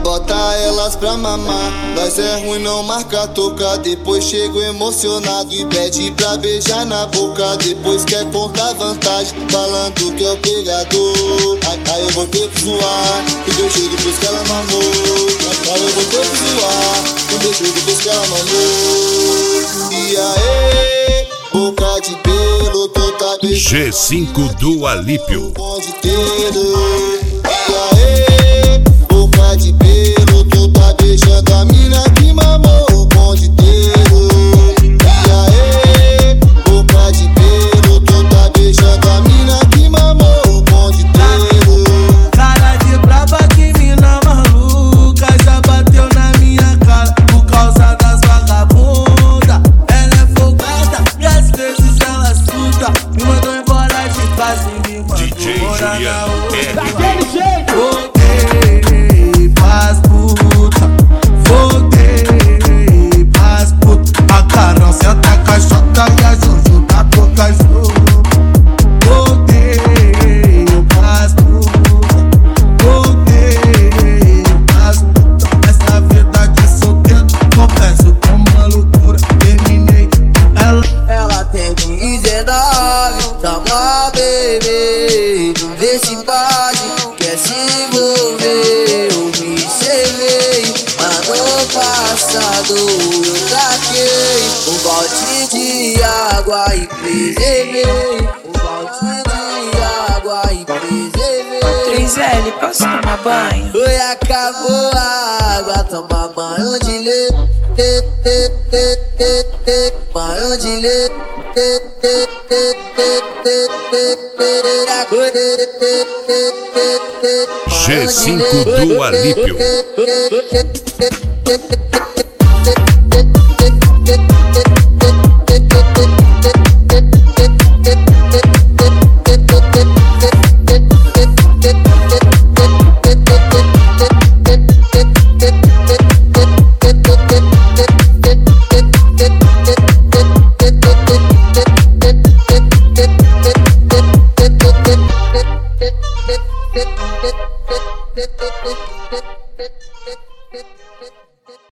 bota elas pra mamar. Nós é ruim, não marca toca. Depois chego emocionado e pede pra beijar na boca. Depois quer contar vantagem, falando que é o pegador. Aí eu vou ter que zoar, o beijo depois que ela mamou. Aí eu vou ter que zoar, o beijo depois que ela mamou. E aí, boca de pelo, tu tá beijando G5 do Alípio. pode ter. E aí, boca de pelo, tu tá beijando a mina que mamou o bonde inteiro. E aí, boca de pelo, tu tá beijando a mina que mamou o bonde inteiro. Cara de braba, que mina maluca, já bateu na minha cara por causa das vagabundas. Ela é folgada e às vezes ela assusta. Me mandou embora de casa e me mandou DJ morar na Juliano outra. Daquele jeito. Voltei pras puta, voltei pras puta. A Carol senta a caixota e a Juju tá pouca jogo. Voltei pras puta, voltei pras puta. Essa vida de solteiro, confesso que é uma loucura. Terminei ela tem 19, toma bebê, vê se pode, quer se envolver. Eu me servei, ano passado eu taquei um balde de água e preservei. Um balde de água e preservei. 3L, posso tomar banho? Oi, acabou a água, toma banho de leite. Banho de leite. G5 do Alípio.